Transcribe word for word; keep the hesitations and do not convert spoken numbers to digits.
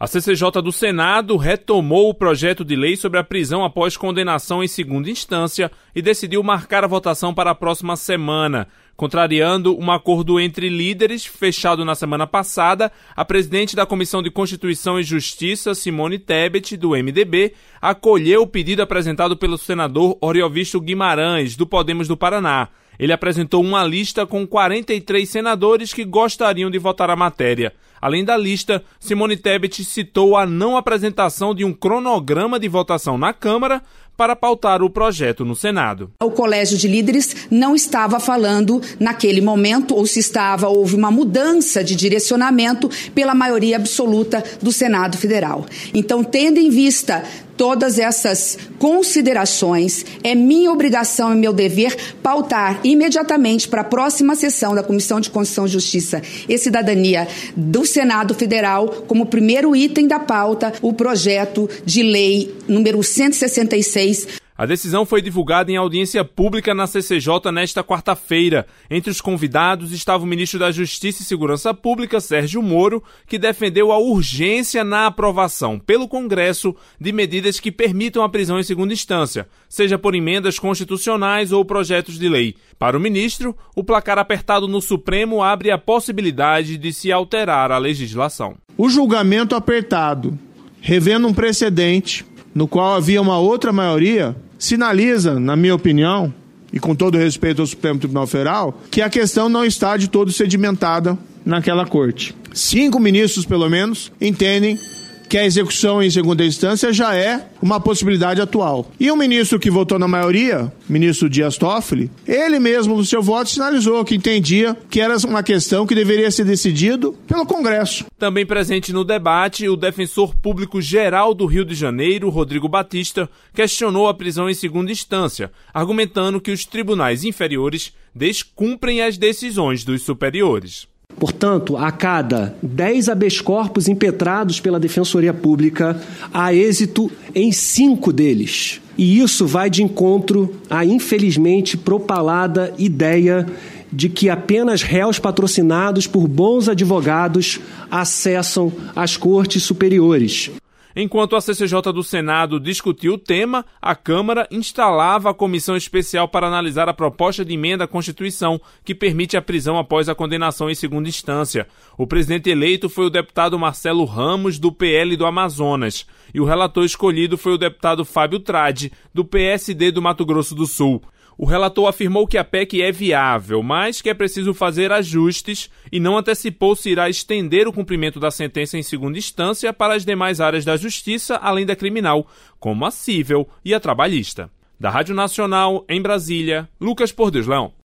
A C C J do Senado retomou o projeto de lei sobre a prisão após condenação em segunda instância e decidiu marcar a votação para a próxima semana. Contrariando um acordo entre líderes, fechado na semana passada, a presidente da Comissão de Constituição e Justiça, Simone Tebet, do M D B, acolheu o pedido apresentado pelo senador Oriovisto Guimarães, do Podemos do Paraná. Ele apresentou uma lista com quarenta e três senadores que gostariam de votar a matéria. Além da lista, Simone Tebet citou a não apresentação de um cronograma de votação na Câmara para pautar o projeto no Senado. O Colégio de Líderes não estava falando naquele momento, ou se estava, houve uma mudança de direcionamento pela maioria absoluta do Senado Federal. Então, tendo em vista todas essas considerações, é minha obrigação e meu dever pautar imediatamente para a próxima sessão da Comissão de Constituição, Justiça e Cidadania do Senado Federal, como primeiro item da pauta, o projeto de lei número cento e sessenta e seis. A decisão foi divulgada em audiência pública na C C J nesta quarta-feira. Entre os convidados estava o ministro da Justiça e Segurança Pública, Sérgio Moro, que defendeu a urgência na aprovação pelo Congresso de medidas que permitam a prisão em segunda instância, seja por emendas constitucionais ou projetos de lei. Para o ministro, o placar apertado no Supremo abre a possibilidade de se alterar a legislação. O julgamento apertado, revendo um precedente no qual havia uma outra maioria, sinaliza, na minha opinião, e com todo respeito ao Supremo Tribunal Federal, que a questão não está de todo sedimentada naquela corte. Cinco ministros, pelo menos, entendem que a execução em segunda instância já é uma possibilidade atual. E o ministro que votou na maioria, ministro Dias Toffoli, ele mesmo no seu voto sinalizou que entendia que era uma questão que deveria ser decidido pelo Congresso. Também presente no debate, o defensor público geral do Rio de Janeiro, Rodrigo Batista, questionou a prisão em segunda instância, argumentando que os tribunais inferiores descumprem as decisões dos superiores. Portanto, a cada dez habeas corpus impetrados pela Defensoria Pública, há êxito em cinco deles. E isso vai de encontro à, infelizmente, propalada ideia de que apenas réus patrocinados por bons advogados acessam as cortes superiores. Enquanto a C C J do Senado discutiu o tema, a Câmara instalava a comissão especial para analisar a proposta de emenda à Constituição que permite a prisão após a condenação em segunda instância. O presidente eleito foi o deputado Marcelo Ramos, do P L do Amazonas, e o relator escolhido foi o deputado Fábio Tradi, do P S D do Mato Grosso do Sul. O relator afirmou que a P E C é viável, mas que é preciso fazer ajustes e não antecipou se irá estender o cumprimento da sentença em segunda instância para as demais áreas da justiça, além da criminal, como a cível e a trabalhista. Da Rádio Nacional, em Brasília, Lucas Por Deus Leão.